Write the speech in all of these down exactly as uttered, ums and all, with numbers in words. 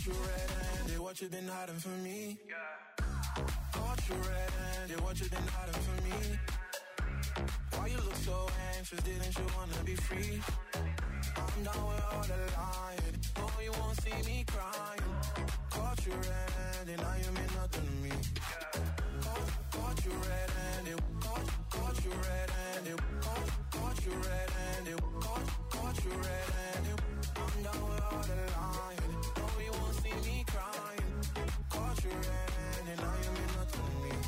Caught you red-handed, what you been hiding from me? Caught you red-handed, what you been hiding from me? Why you look so anxious, didn't you wanna be free? I'm down with all the lying, no you won't see me crying. Caught you red-handed, now you mean nothing to me. Caught, caught you red-handed, caught, caught you red-handed, caught, caught you red-handed, caught, caught you red-handed. I'm down with all the lying, no you won't see me crying. Caught you red-handed, now you mean nothing to me.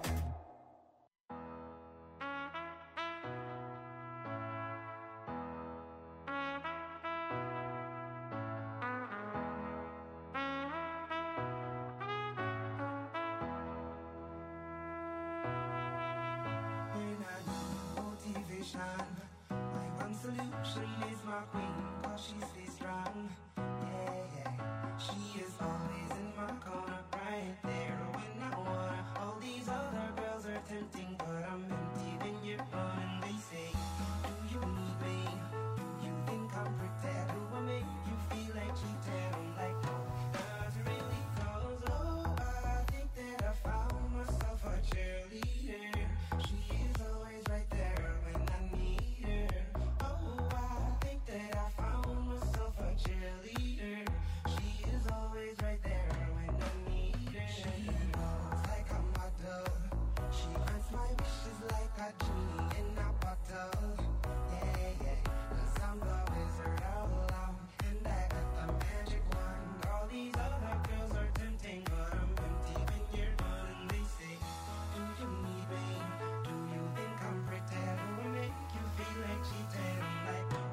Solution is my queen, cause she stays strong. Yeah, yeah. She is always in my corner, right there when I wanna. All these other girls are tempting, but I'm empty when you're gone. And they say, do you need me? Do you think I'm pretend? Do I make you feel like cheating? I'm like, no, not really, cause oh, I think that I found myself a cheerleader. She is always right there when I need her. That I found myself a cheerleader. She is always right there when I need her. She knows like a model. She grants my wishes like a genie in a bottle. Yeah, yeah. Cause I'm the wizard all along, and I got the magic wand. All these other girls are tempting, but I'm empty when you're gone. And they say, do you need me? Do you think I'm pretty? Do I make you feel like cheating? I'm like, no.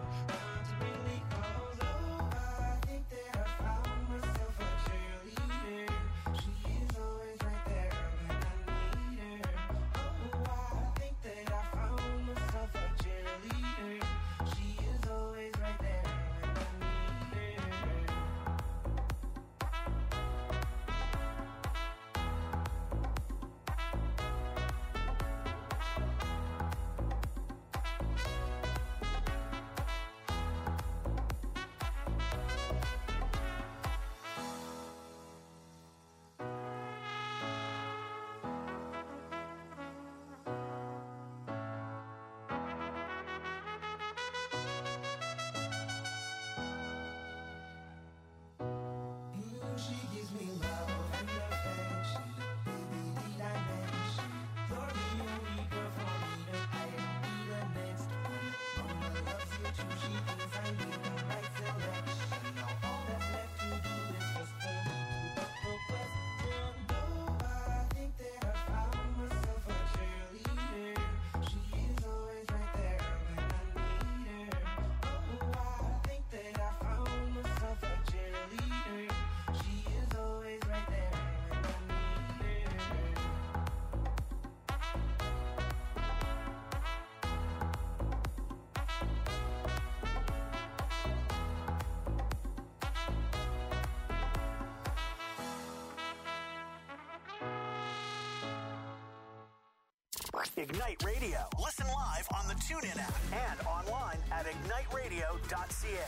Ignite Radio. Listen live on the TuneIn app and online at ignite radio dot c a.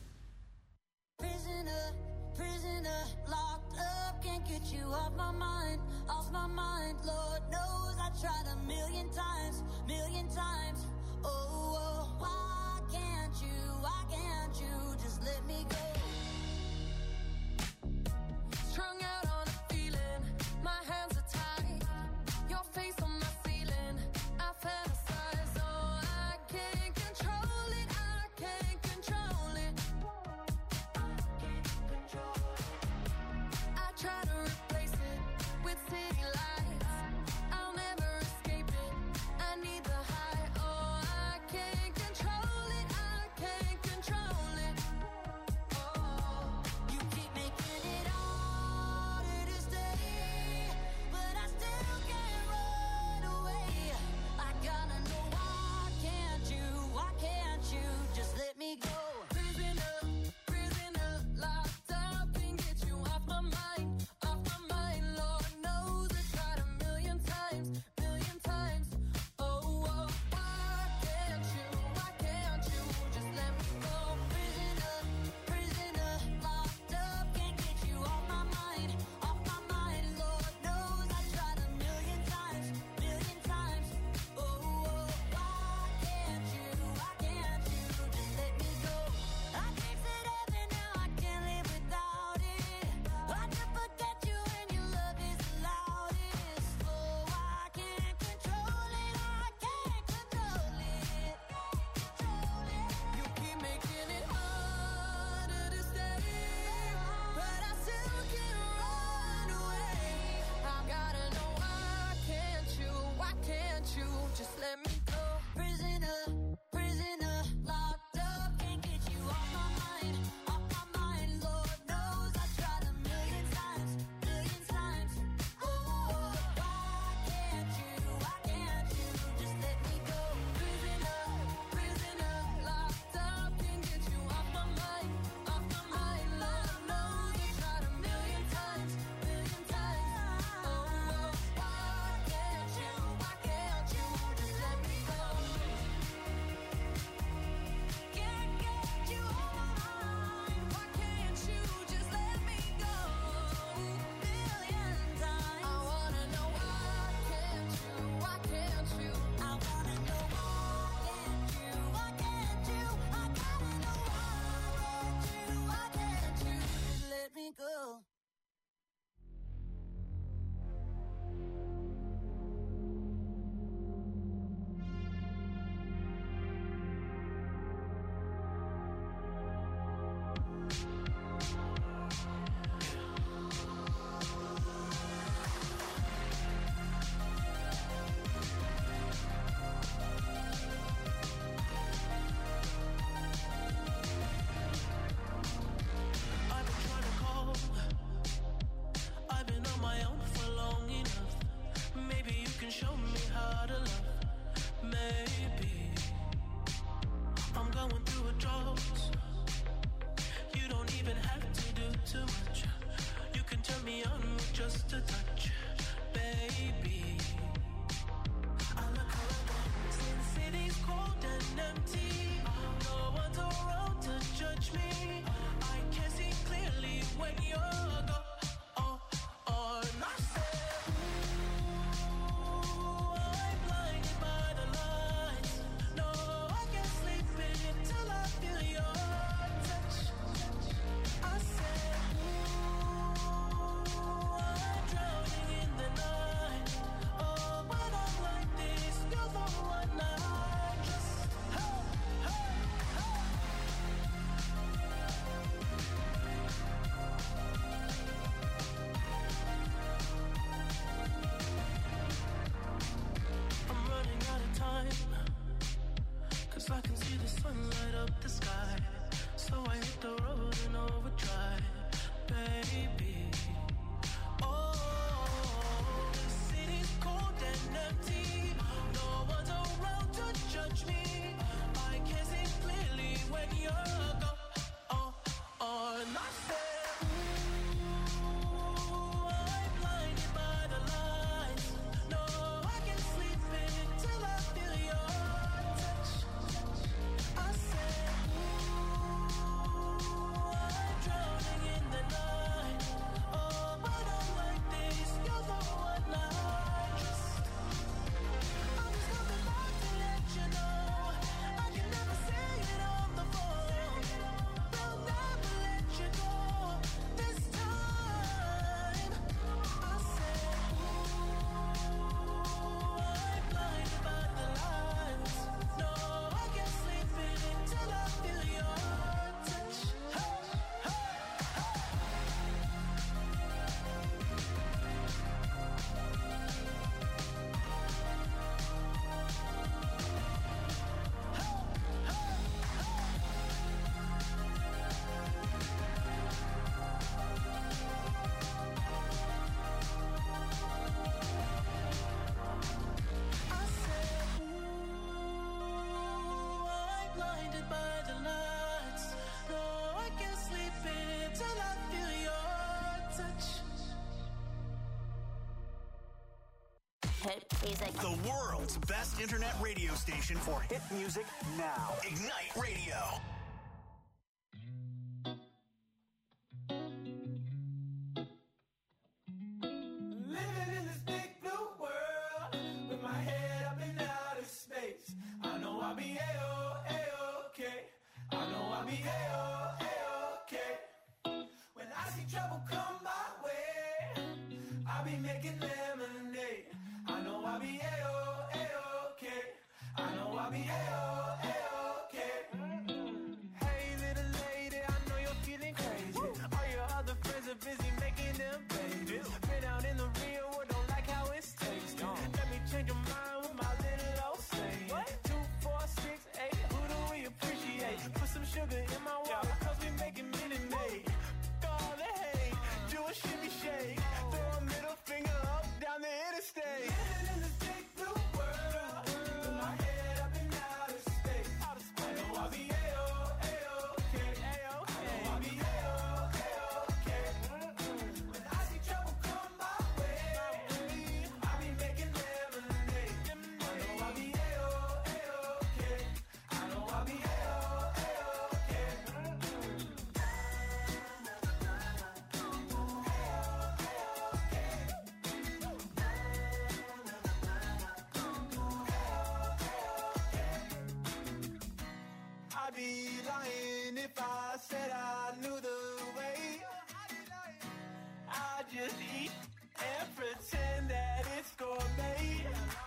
Prisoner, prisoner, locked up, can't get you off my mind, off my mind. Lord knows I tried a million times, million times. Oh, oh, why can't you, why can't you just let me go? Strung out on a feeling, my hands are tied, your face on my ceiling, I fantasize, oh, I can't control it, I can't control it. I can't control it. I try to replace it with city lights, I'll never escape it, I need the high, oh, I can't control it, I can't control it. Oh, music. The world's best internet radio station for hit music now. Ignite Radio. Living in this big blue world with my head up in outer space. I know I'll be A-O, A-okay. I know I'll be A-O, A-okay. When I see trouble come my way, I'll be making lemonade. I know I'll be A-O, A-okay. I know I'll be A-O, A-okay. Hey little lady, I know you're feeling crazy. All your other friends are busy making them babies. Been out in the real world, don't like how it tastes. Let me change your mind with my little old saying. Two, four, six, eight, who do we appreciate? Put some sugar in my water, cause we making Minute Maid. All the hate, do a shimmy shake. Throw a middle finger up down the interstate. Living in this big blue world with my head up in outer space. I know I'll be A-O, A-okay. I know I'll be A-O, A-okay. When I see trouble come my way, I'll be making lemonade. I know I'll be A-O, A-okay. I know I'll be A-O, A-okay. I'd be lying if I said I knew the way. I just eat and pretend that it's gourmet.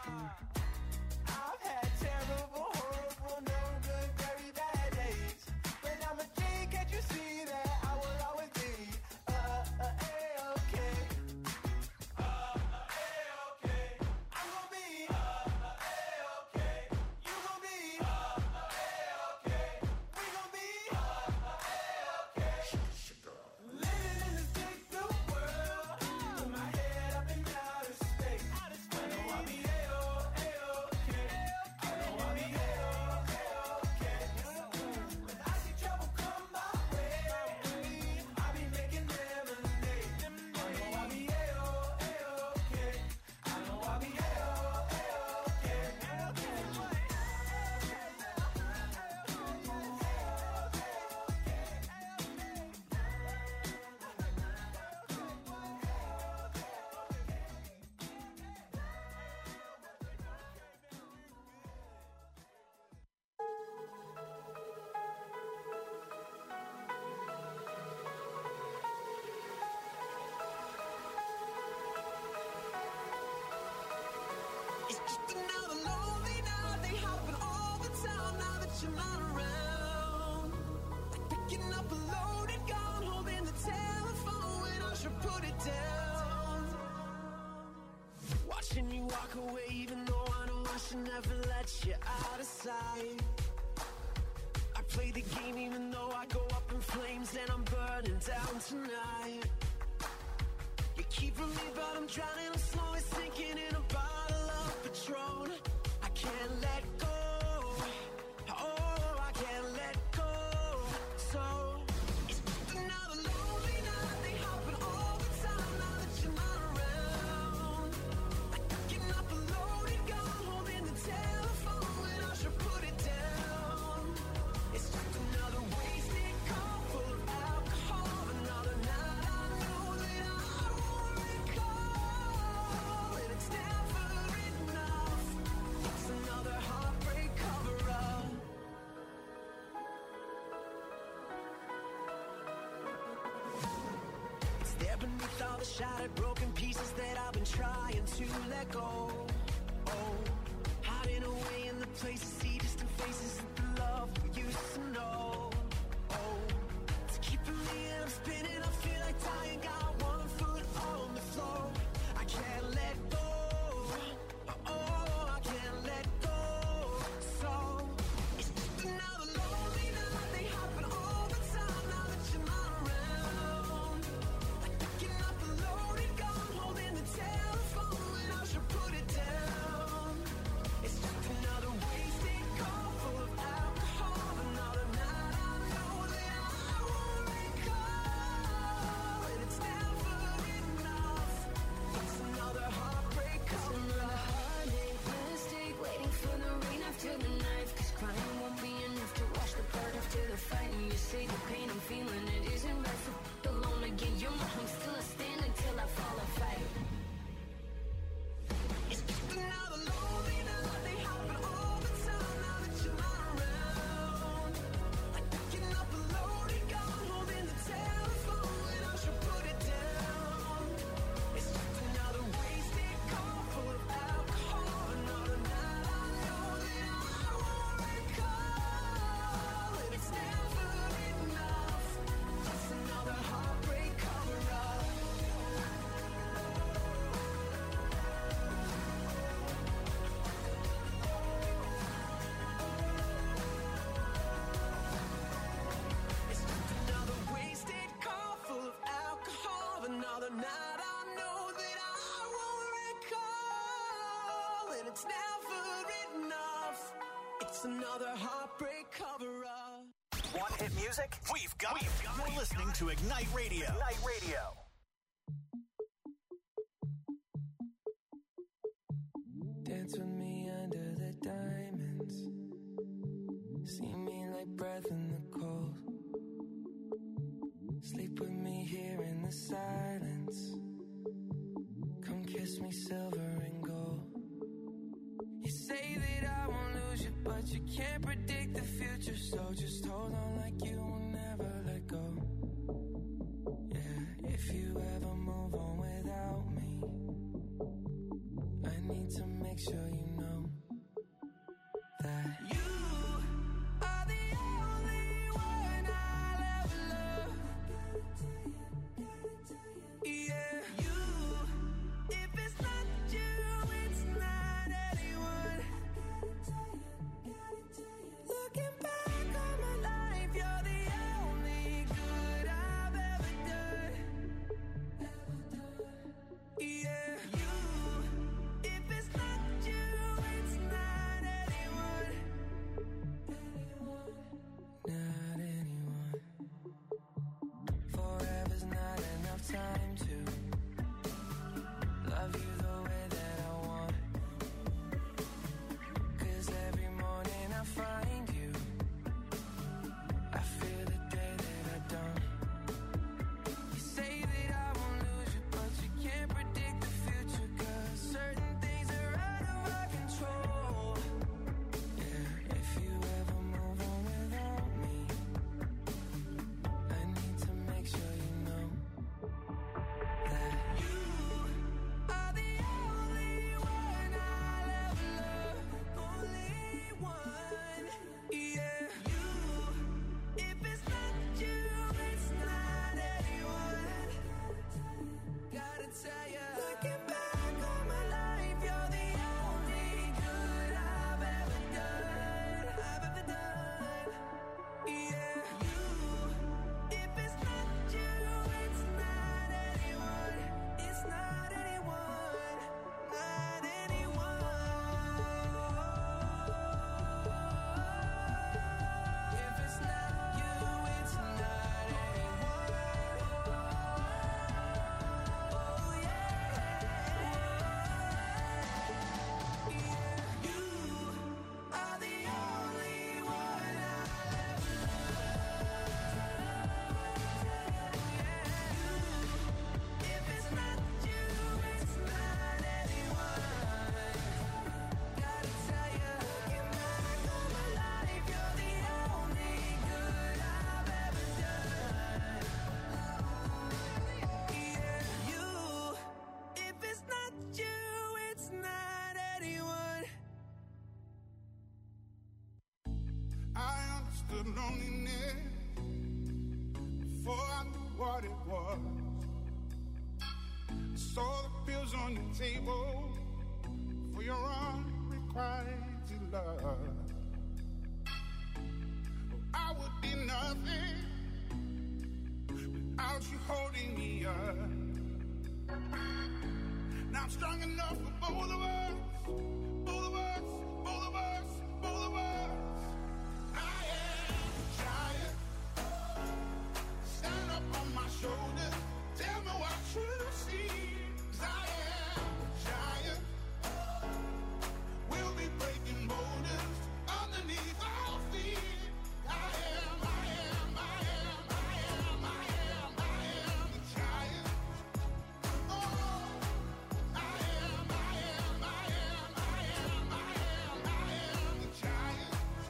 I've had terrible, horrible, no good, very bad days. But I'm a G, can't you see that I will always be uh, uh, A-okay. Uh, uh, A-okay. I'm gonna be uh, uh, A-okay. You gonna be uh, uh, A-okay. We gonna be uh, uh, A-okay. Living in this big blue world with my head up in outer space. I know I'll be A-O, A-okay. I know I'll be A-O, A-okay. When I see trouble come my way, I'll be making lemonade. I know I'll be A-O, A-okay. I know I'll be A-O, It's just another lonely night. They happen all the time now that you're not around. Like picking up a loaded gun, holding the telephone when I should put it down. Watching you walk away, even though I know I should never let you out of sight. I play the game even though I go up in flames and I'm burning down tonight. You're keeping me, but I'm drowning. I'm slowly sinking in a bottle of Patron. I can't let go. Oh, I can't let go. So it's just another lonely night. They happen all the time now that you're not around. Like picking up a loaded gun, holding the telephone when I should put it down. It's just another wasted call full of alcohol. Another night I know that I won't recall. And it's never enough. It's another heartbreak cover-up. It's there beneath all the shattered, broken pieces that I've been trying to let go. Oh, hiding away in the places, see distant faces of the love we used to know. Oh, it's keeping me and I'm spinning. I feel like dying, got one foot on the floor. I can't let go. Oh, I can't let go. So it's just another lonely night. They happen all the time now that you're not around. Like picking up a loaded gun, holding the telephone when I should put it down. It's just another wasted call full of alcohol. Another night I know that I won't recall. it's never enough. It's another heartbreak cover-up. Want hit music? We've got it. You're listening to Ignite Radio. Ignite Radio. Dance with me under the diamonds. See me like breath in the cold. Sleep with me here in the silence. Come kiss me silver and gold. You say that I won't lose you, but you can't predict the future. So just hold on like you will never let go. Yeah, if you ever move on without me, I need to make sure you know that you are the only one I'll ever love. Yeah, you. If it's not you, it's not anyone. Looking back on my life, you're the only good I've ever done. Yeah, you. If it's not you, it's not anyone. Not anyone. Forever's not enough time to love you the way that I want. 'Cause every morning I find you, I feel the day that I don't. You say that I won't lose you, but you can't predict the future. 'Cause certain things are out of our control. Yeah, if you ever move on without me, I need to make sure you know that you are the only one I'll ever love. Only one. Yeah, you. If it's not you, it's not anyone. Gotta tell ya, looking back on my life, you're the only good I've ever done. I've ever done. Yeah, you. If it's not you, it's not anyone. It's not anyone. Not anyone. If it's not you, it's not anyone. Oh yeah. Yeah, you are the only one I'll ever love. If it's not you, it's not anyone. Gotta tell ya, looking back on my life, you're the only good I've ever done. Yeah, you. If it's not you, it's not anyone. I understood loneliness before I knew what it was. I saw the pills on the table for your unrequited love. I would be nothing without you holding me up. Now I'm strong enough for both of us, both of us, both of us, both of us. I am a giant. Stand up on my shoulders. Tell me what you see. 'Cause I am a giant. We'll be breaking boulders underneath our feet. I am, I am, I am, I am, I am, I am a giant. Oh, I am, I am, I am, I am, I am, I am a giant.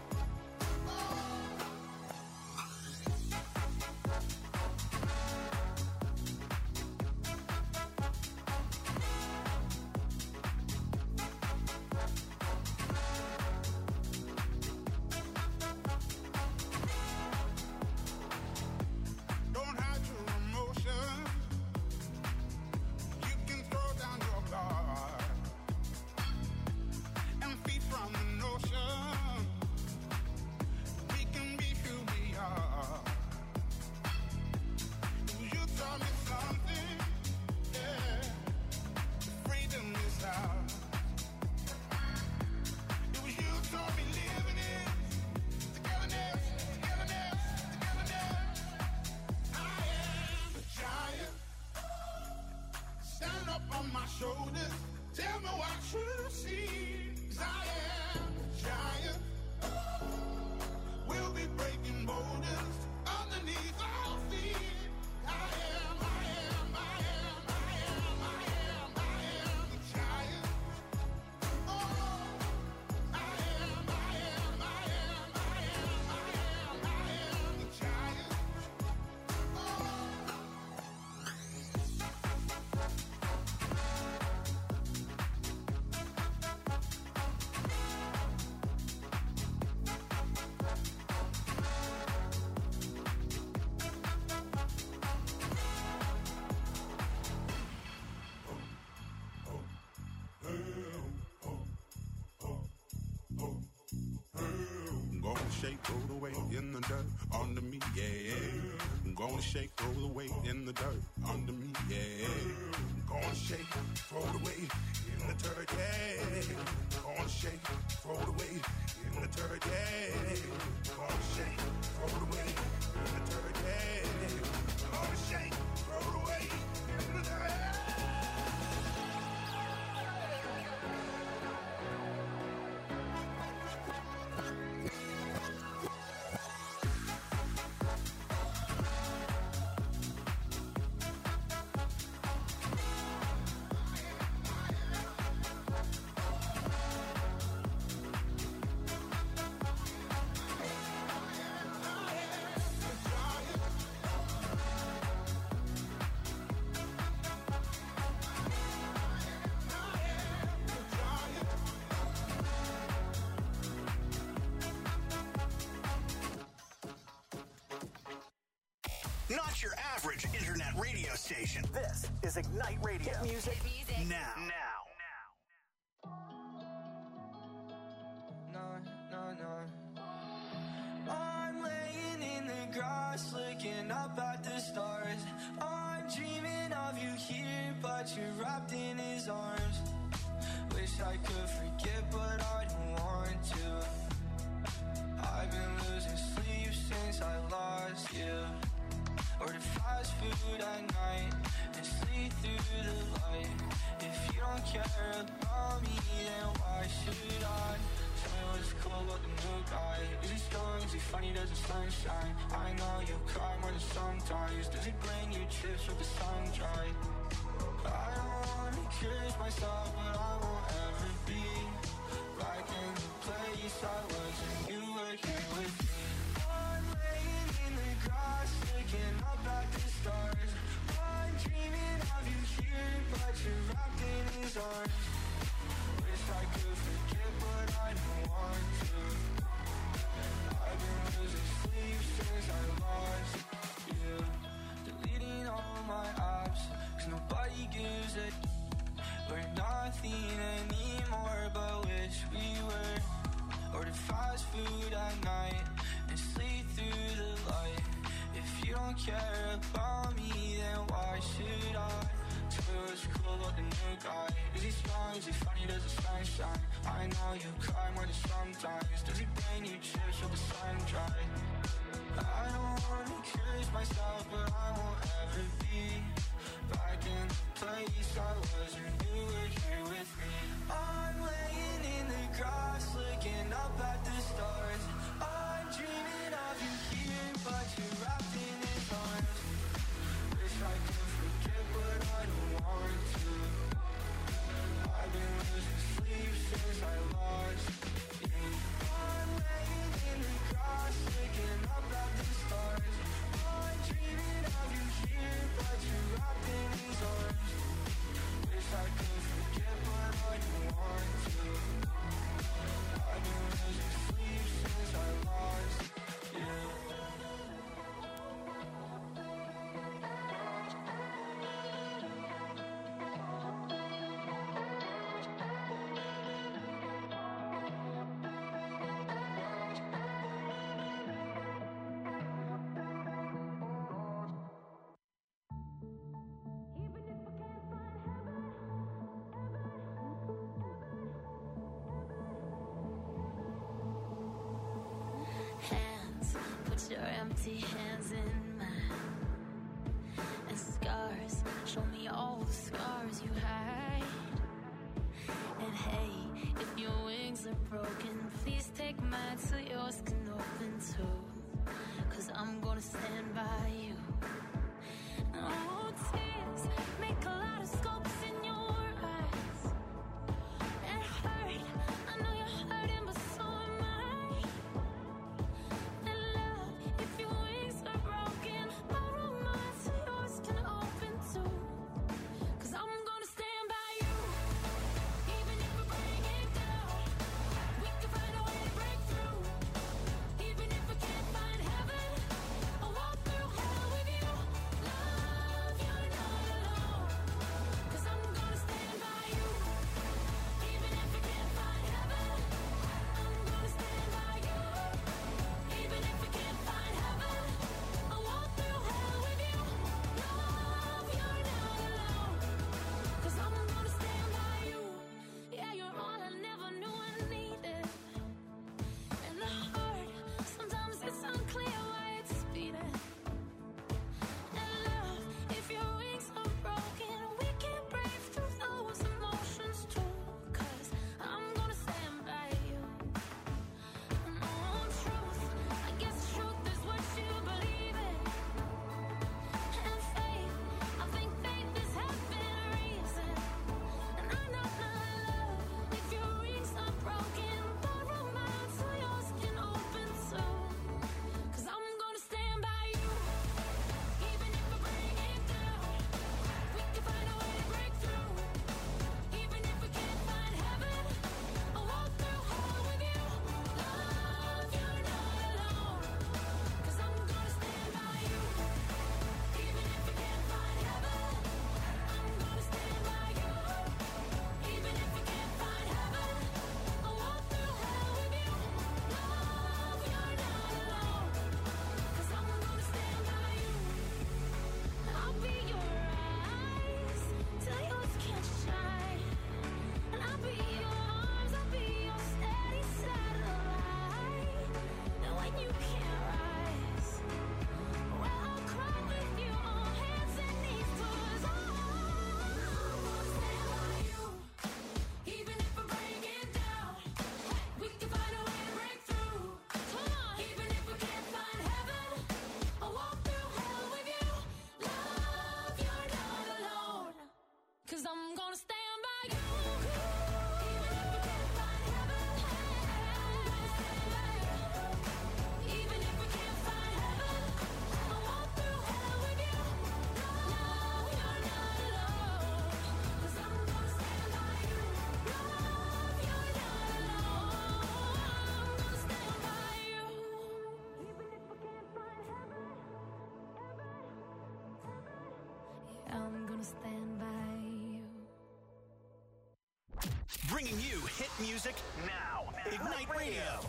shake, roll the weight in the dirt under me, yeah. I'm gonna shake, roll the weight in the dirt under me, yeah. I'm gonna shake, throw the weight in the dirt, yeah. I'm gonna shake, throw the weight in the dirt, yeah. I'm gonna shake, throw the weight in the dirt, yeah. I'm gonna shake, throw the weight in the dirt. Not your average internet radio station. This is Ignite Radio. Hit music, now. Now. No, no, no. I'm laying in the grass, looking up at the stars. I'm dreaming of you here, but you're wrapped in his arms. Wish I could forget, but I don't want to. I've been losing sleep since I lost you. Order fast food at night and sleep through the light. If you don't care about me, then why should I? Tell me what's cool about the new guy. Is he strong? Is he funny? Does the sun shine? I know you cry more than sometimes. Does he bring you chips with the sun dry? I don't wanna curse myself, but I won't ever be back in the place I was when you were here with me. I'm laying in the grass, looking up at the stars. I'm dreaming of you here, but you're wrapped in his arms. Wish I could forget, but I don't want to. I've been losing sleep since I lost you. Deleting all my apps, cause nobody gives a. We're nothing anymore, but wish we were. Order fast food at night and sleep through the light. If you don't care about me, then why should I? Tell me what's cool about the new guy. Is he strong? Is he funny? Does the sun shine? I know you cry more than sometimes. Does he bring you chips with the sun dry? I don't wanna curse myself, but I won't ever be back in the place I was when you were here with me. I'm laying in the grass, looking up at the stars. I'm dreaming of you here, but you're wrapped in his arms. Wish I could forget, but I don't want to. I've been losing sleep since I lost you. I'm laying in the grass, looking up at the stars. I'm dreaming of you here, but you're wrapped in his arms. Wish I could forget, but I don't want to. I've been losing sleep since I lost you. Hands, put your empty hands in mine. And scars, show me all the scars you hide. And hey, if your wings are broken, please take mine so yours can open too. Cause I'm gonna stand by you. Oh, tears make a lot of scopes in your eyes. It hurt, I know you're hurting, but so am I. And love, if your wings are broken, borrow mine so yours can open too. Cause I'm gonna stand by you, even if we break it down. We can find a way to break through. Even if we can't find heaven, I'll walk through hell with you. Love you. Bringing you hit music now. Ignite Radio.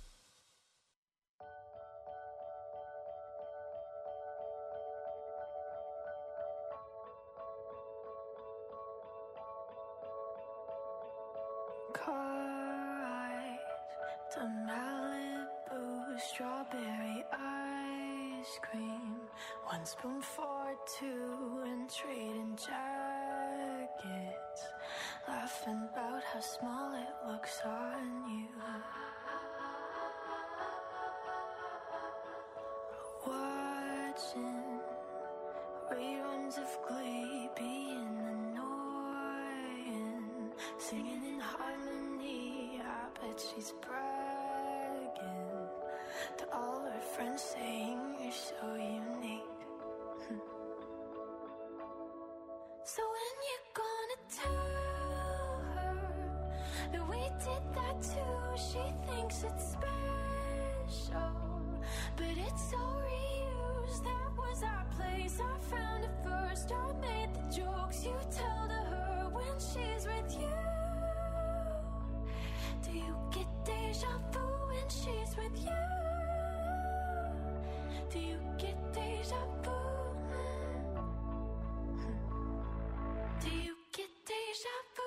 Car ride to Malibu, strawberry ice cream. One spoon for two and trading jackets. Laughing about how small it looks on you. Watching reruns of Glee being annoying. Singing in harmony, I bet she's bragging to all her friends, saying you're so unique. So when you gonna tell her that we did that too? She thinks it's special, but it's all reused. That was our place, I found it first. I made the jokes you tell to her when she's with you. Do you get deja vu when she's with you? Do you get deja vu? Do you get deja vu?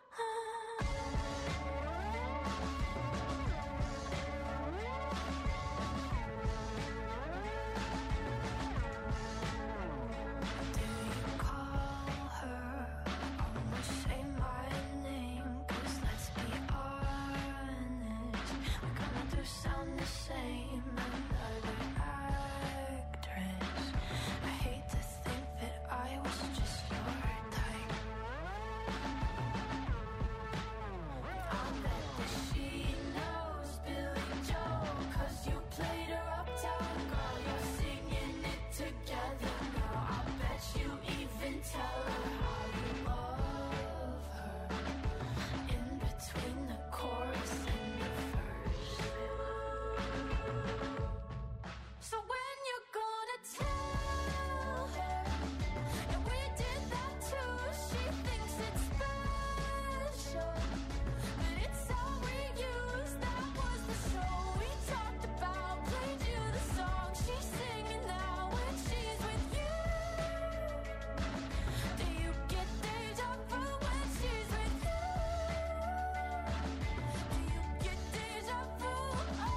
Do you call her? Almost say my name, 'cause let's be honest, we kinda do sound the same. Another actress. I hate to think that I was just your type. I bet that she knows Billy Joel, 'cause you played her uptown girl. You're singing it together now. I bet you even tell her how you love her in between the chorus and the verse. So when you're gonna tell her that we did that too? She thinks it's special, but it's all reused. That was the show we talked about. Played you the song she's singing now when she's with you. Do you get deja vu when she's with you? Do you get deja vu? Oh.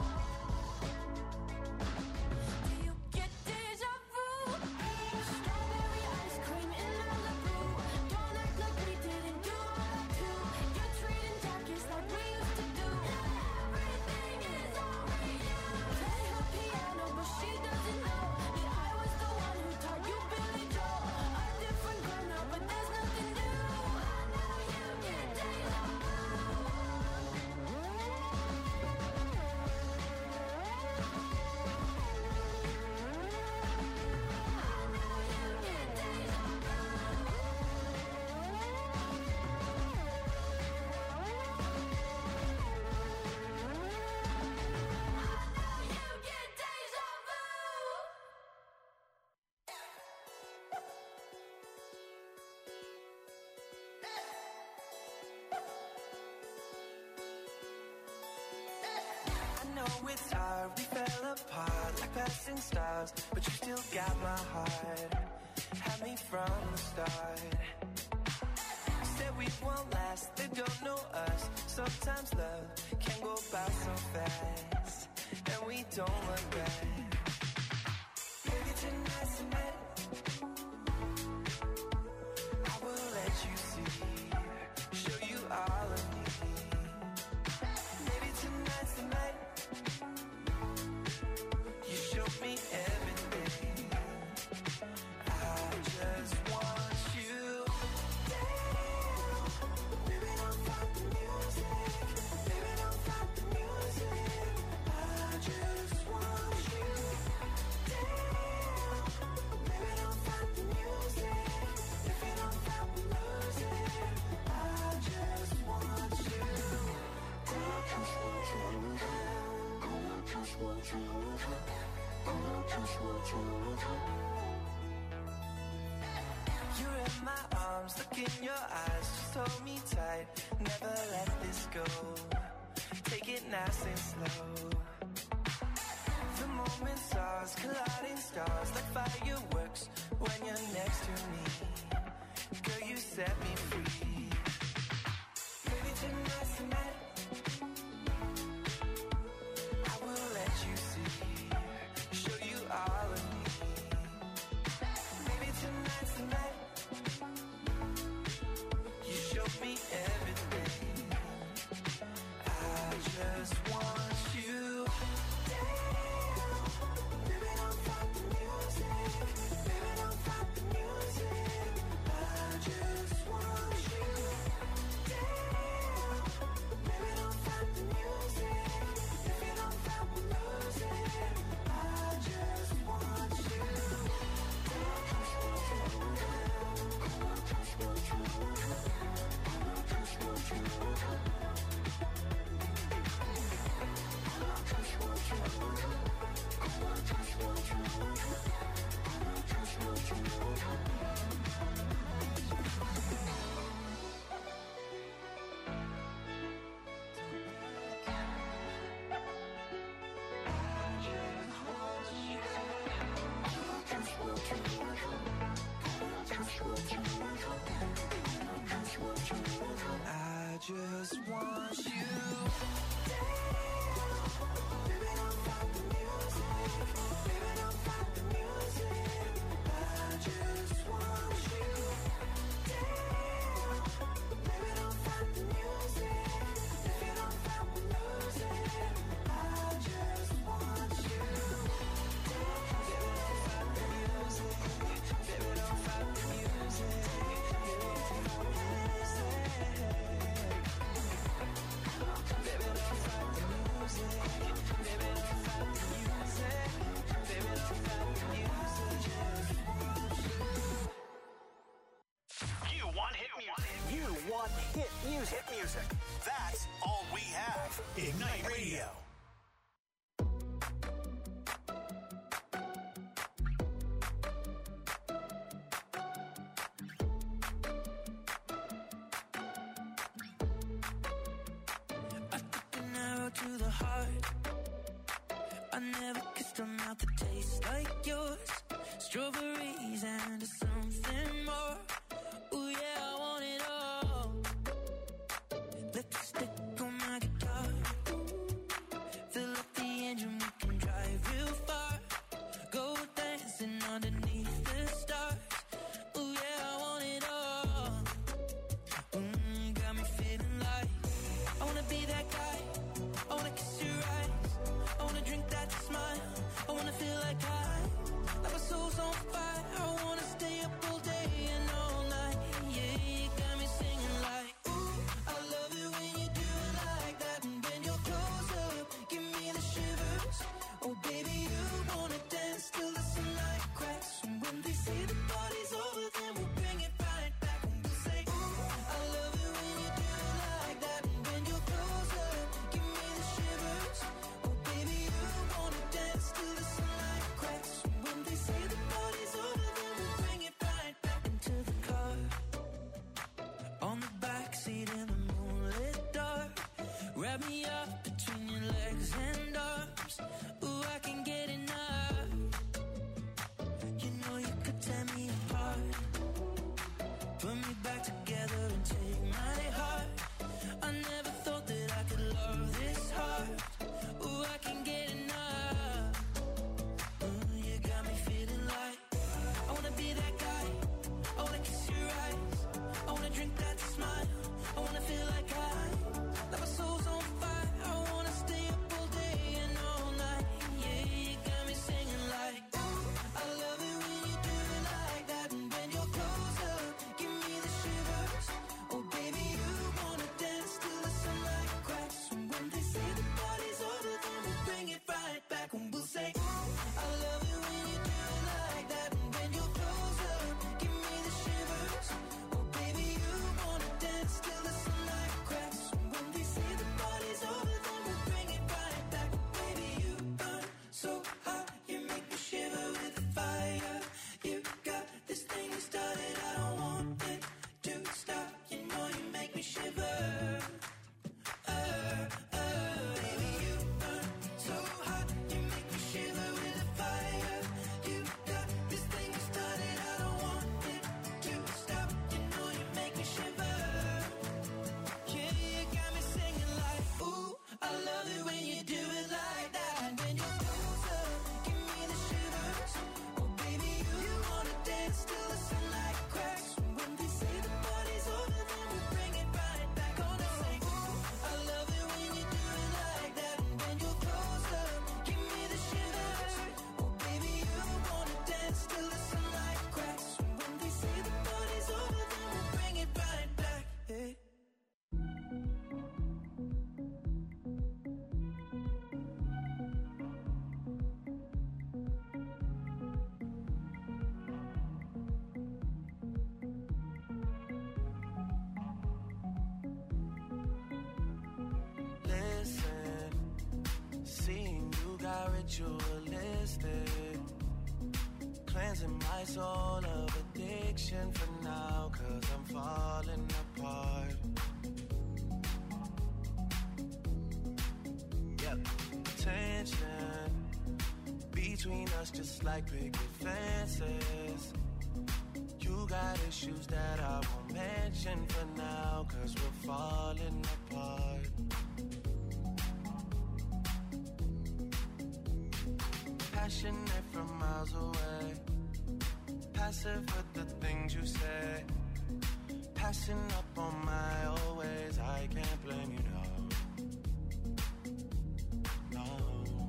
Do you get deja vu? Strawberry ice cream in Malibu. Don't act like we didn't do that too. You're treating jackets like we used to do. Everything is all reused. Play her piano, but she doesn't know that I was the one who taught you Billy Joel. A different girl now, but there's nothing new. I know you get deja vu. I know it's hard, we fell apart like passing stars, but you still got my heart. Had me from the start. Said we won't last, they don't know us. Sometimes love can go by so fast, and we don't look back. Maybe tonight's the night I will let you see, show you all of me. Maybe tonight's the night you show me everything. I just want you. Damn, baby, don't stop the music. Baby, don't stop the music. I just want you. Damn, baby, don't stop the music. If you don't stop the music, I just want you. You're in my arms, look in your eyes, just hold me tight, never let this go. Take it nice and slow. The moment stars, colliding stars, like fireworks when you're next to me. Girl, you set me free. Maybe tonight's the night I will let you see, show you all of me. Maybe tonight's the night you show me everything. I just want you. Baby, don't fight the music. Baby, don't fight the music. I just want you. Baby, don't fight the music. If you don't fight the music, I just want you. I just want you. Baby, don't fight the music. Baby, don't fight the music. I just want you. Baby, don't fight the music. If you don't fight the music, I just want you. Baby, don't fight the music. Baby, don't fight the music. You want hit music. You want hit music. Hit music. That's all we have. Ignite Radio. An arrow to the heart. I never kissed a mouth that tastes like yours. Strawberries and something more. Ooh yeah, I want it all. Lipstick on my guitar. Fill up the engine, we can drive real far. Go dancing underneath the stars. Ooh yeah, I want it all. Mm, got me feeling like I wanna be that guy. I wanna kiss your eyes. I wanna drink that smile. I wanna feel like I, like my soul's on fire. I wanna stay up Listen, seeing you got ritualistic, cleansing my soul of addiction for now, cause I'm falling apart. Yep, tension between us just like picket fences. You got issues that I won't mention for now, cause we're falling apart. Passionate from miles away, passive with the things you say, passing up on my old ways. I can't blame you, no, no.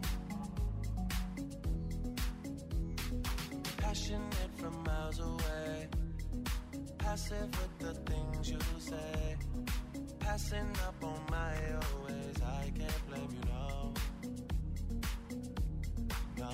Passionate from miles away, passive with the things you say, passing up on my old ways. I can't blame you, no, no.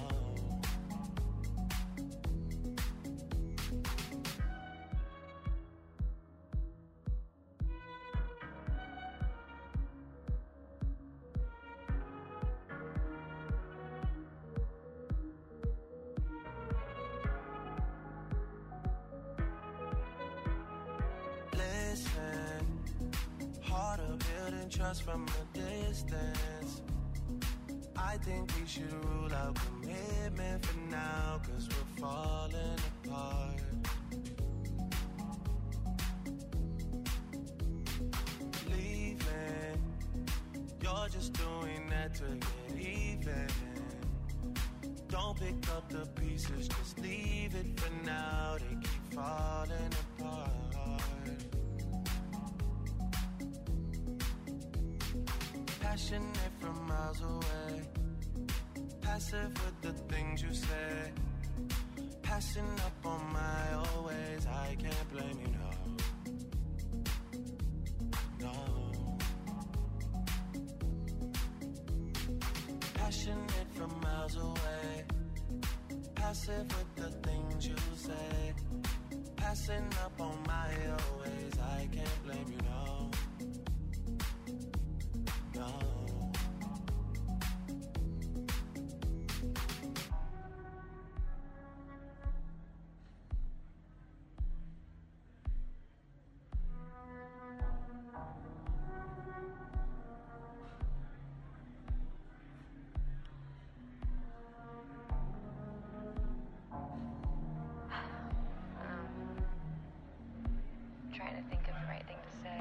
Trust from a distance. I think we should rule out commitment for now, cause we're falling apart. Leaving, you're just doing that to get even. Don't pick up the pieces, just leave it for now. They keep falling apart. Passionate from miles away, passive with the things you say, passing up on my old ways. I can't blame you, no, no. Passionate from miles away, passive with the things you say, passing up on my old ways. I can't blame you, no, no. Trying to think of the right thing to say.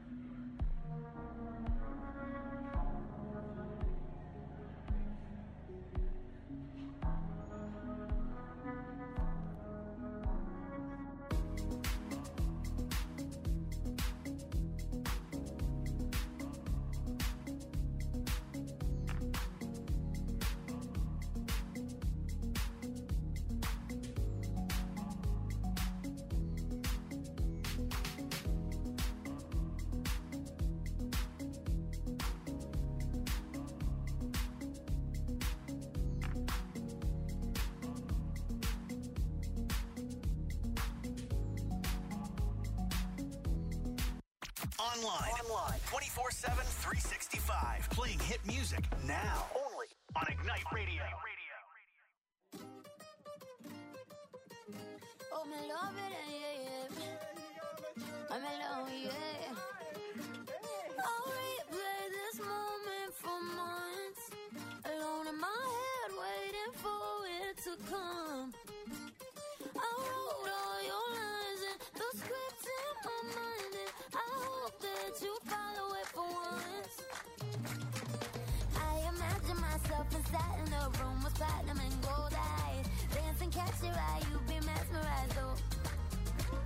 Online. Online. twenty-four seven, three sixty-five. Playing hit music now. Only on Ignite Radio. Oh, me love it, yeah, yeah. I'm alone, yeah. I'll replay this moment for months. Alone in my head, waiting for it to come. I wrote all your lines and the script in my mind, and I hope that you follow it for once. I imagine myself inside in a room with platinum and gold eyes, dancing, catch your eye, you be mesmerized, oh.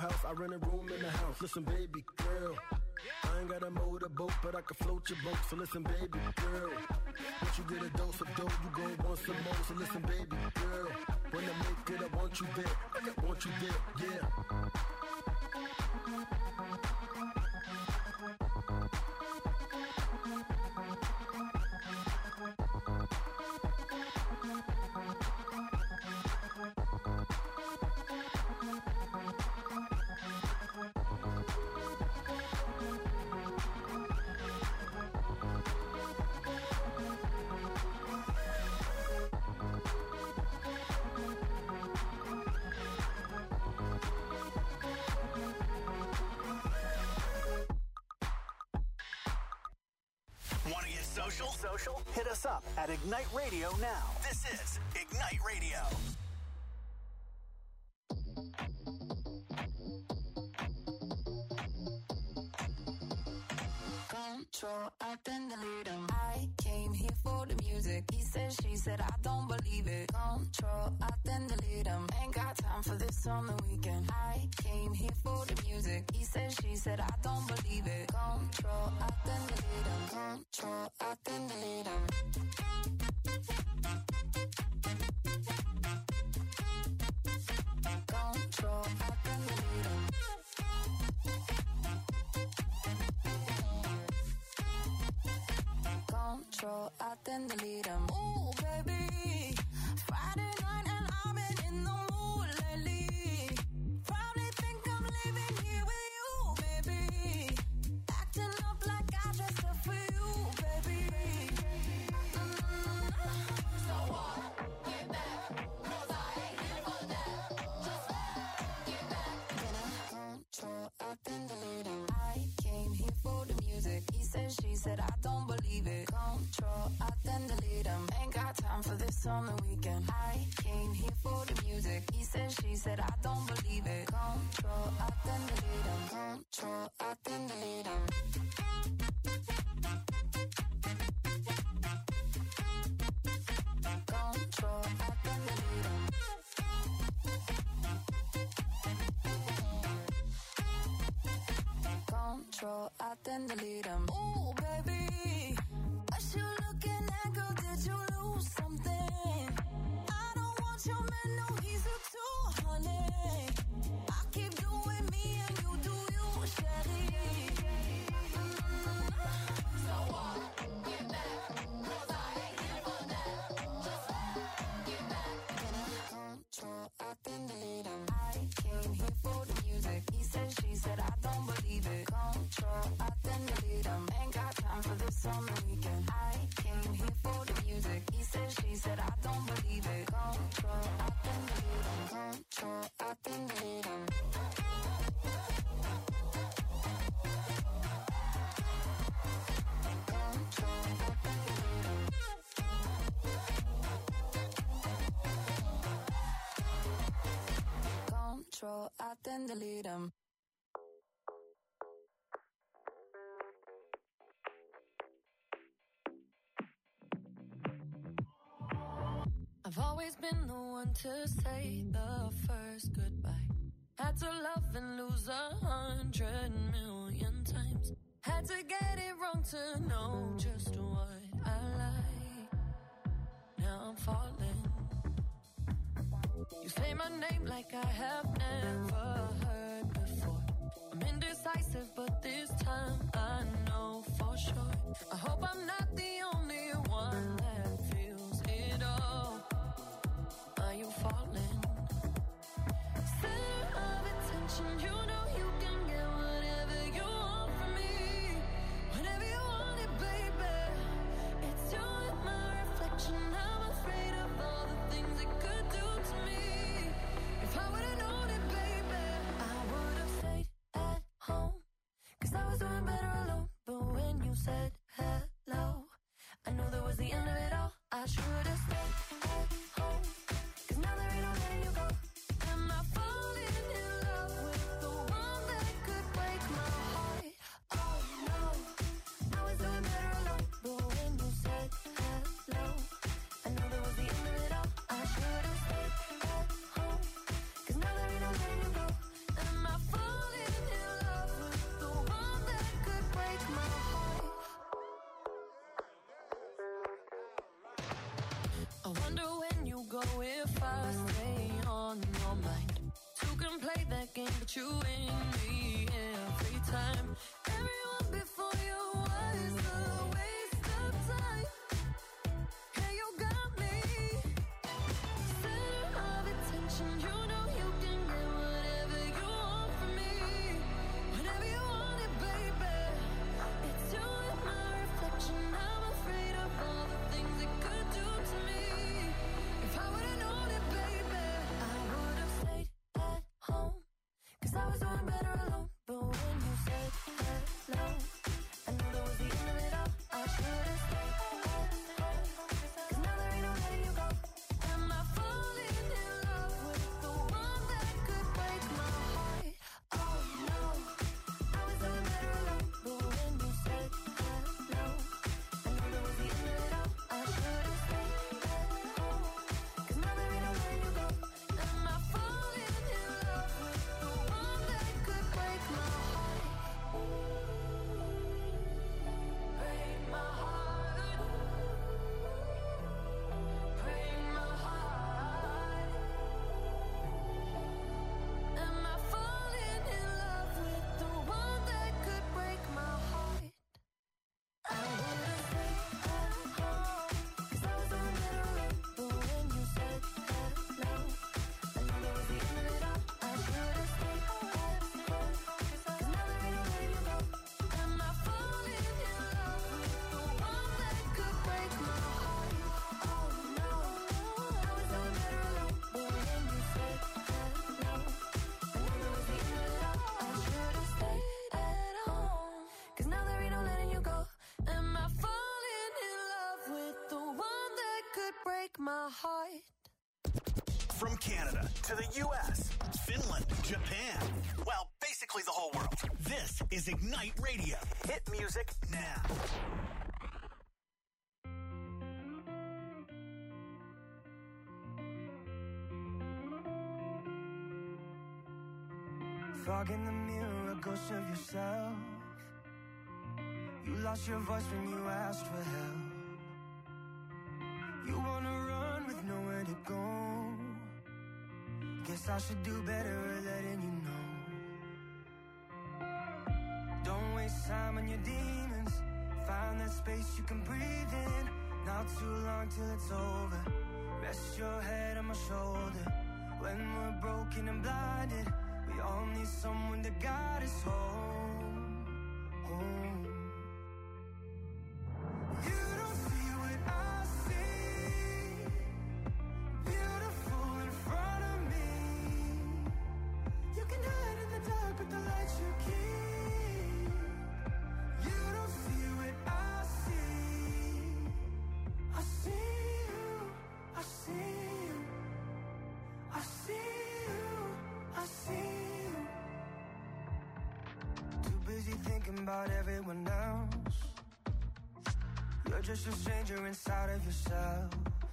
house, I rent a room in the house. Listen, baby girl, I ain't got a motorboat, but I can float your boat. So listen, baby girl, once you get a dose of dough, you gon' want some more. So listen, baby girl, when I make it, I want you there. I want you there, yeah. Want to get social? Social? Hit us up at Ignite Radio now. This is Ignite Radio. Control, I then delete him. I came here for the music. He said, she said, I don't believe it. Control, I then delete him. Ain't got time for this on the weekend. I came here for the music. He said, she said, I don't believe it. Control, I then delete him. Control, I then delete him. Control, I then delete him. Control, I then delete him. Ooh, baby, Friday night and I've been in the mood lately. Probably think I'm living here with you, baby. Acting up like I dressed up for you, baby. Mm-hmm. So what? Get back, 'cause I ain't here for that. Just get back. Can I control, I then delete him. I came here for the music. He said, she said, I don't believe it. Control, I then delete him. Ain't got time for this on the weekend. I came here for the music. He said, she said, I don't believe it. Control, I then delete him. Control, I then delete him. Control, I then delete him. Control, I then delete him. Ooh, baby, what you looking at, girl? Did you lose something? I don't want your man, no, he's a two, honey. I keep doing me and you do you, Shelly. Mm-hmm. So what? Get back, 'cause I ain't here for that. Just get back. Can I control, I then delete him. I came here for the music. He said, she said, I don't believe it. Control, I then delete him. Ain't got time for this on the weekend. I came here for the music. He said, she said, I don't believe it. Control, I then delete him. Control, I then delete him. Control, I then delete him. Control, I then delete him. I've always been the one to say the first goodbye. Had to love and lose a hundred million times. Had to get it wrong to know just what I like. Now I'm falling. You say my name like I have never heard before. I'm indecisive, but this time I know for sure. I hope I'm not the only one that feels it all. Are you falling? Center of attention, you know you can get whatever you want from me. Whenever you want it, baby. It's you and my reflection. I'm afraid of all the things it could do to me. If I would've known it, baby, I would've stayed at home. 'Cause I was doing better alone. But when you said hello, I knew that was the end of it all. wonder when you go if I stay on your mind. Two can play that game, but you ain't me every time. Everyone before you was a waste of time. Yeah, you got me. Center of attention, you know you can get whatever you want from me. Whenever you want it, baby. It's you and my reflection. I'm afraid of all the things it could do to me. If I would've known it, baby, I would've stayed at home. Cause I was doing better alone. But when you said hello, I knew that was the end of it all. I should've stayed at home. Cause now there ain't no letting you go. Am I falling in love with the one that could break my heart? Oh no, I was doing better alone. But when you said hello, I knew that was the end of it all. I should've stayed at home. Cause now there ain't no letting you go. Am I falling in love with the one that could break my heart? Break my heart. Break my heart. Am I falling in love with the one that could break my heart? I would've stayed at home. Cause I was doing better alone. But when you said hello, I knew that was the end of it all. I should've stayed at home. Cause now there ain't no letting you go. Am I falling in love with the one that could break my heart? Oh no, I was doing better alone. But when you said hello, I knew that was the end of it all. I should've stayed at home. Cause now there ain't no letting you go. Am I falling in love with the one that could break my heart? From Canada to the U S, Finland, Japan, well, basically the whole world. This is Ignite Radio. Hit music now. Fog in the mirror, a ghost of yourself. You lost your voice when you asked for help. You wanna run with nowhere to go. Guess I should do better at letting you know. Don't waste time on your demons. Find that space you can breathe in. Not too long till it's over. Rest your head on my shoulder. When we're broken and blinded, we all need someone to guide us home, home. You don't see what I see. Beautiful in front of me. You can hide in the dark with the lights you keep. You don't see what I see. I see you, I see you, I see you, I see you. Too busy thinking about everyone else. You're just a stranger inside of yourself.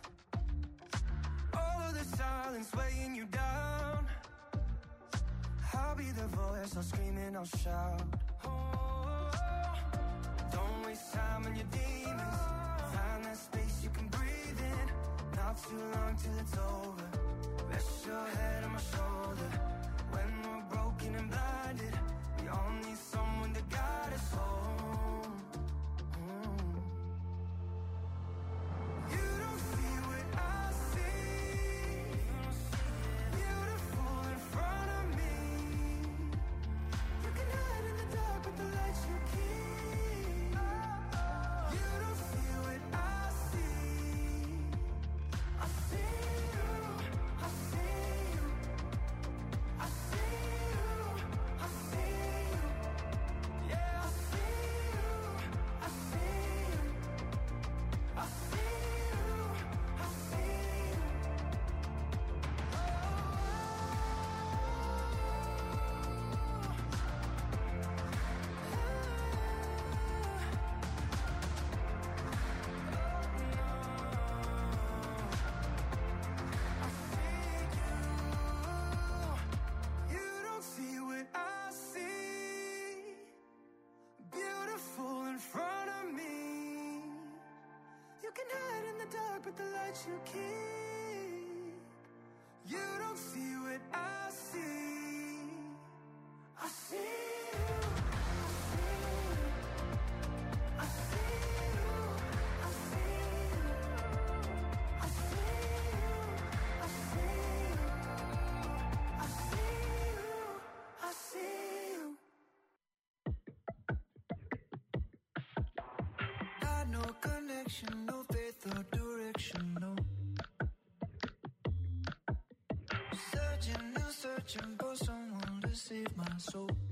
All of the silence weighing you down. I'll be the voice, I'll scream and I'll shout. Oh, don't waste time on your demons. Find that space you can breathe in. Not too long till it's over. Rest your head on my shoulder. When we're broken and blinded, we all need someone to guide us home. Mm. You don't see what I see. Beautiful in front of me. You can hide in the dark with the lights you keep. You don't see what I see. I see you, I see you, I see you, I see you. Yeah, I see promise you keep. You don't see what I see. I see you. I see you. I see you. I see you. I see you. I see you. I see you. Got no connection, no faith or direction, no. Searching and searching for someone to save my soul.